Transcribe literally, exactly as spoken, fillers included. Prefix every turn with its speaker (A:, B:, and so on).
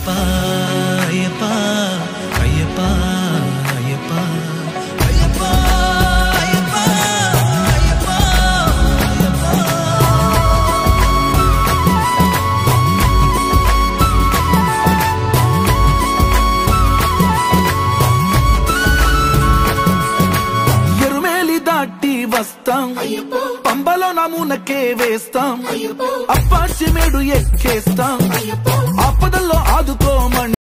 A: అయ్యప్ప అయ్యప్ప అయ్యప్ప అయ్యప్ప అయ్యప్ప అయ్యప్ప అయ్యప్ప ఎరుమేలి దాటి వస్తాం పంబలో నమూనకే వేస్తాం అప్పాచి మేడు ఎక్కేస్తాం ఆపదల్లో ఆదుకోమండి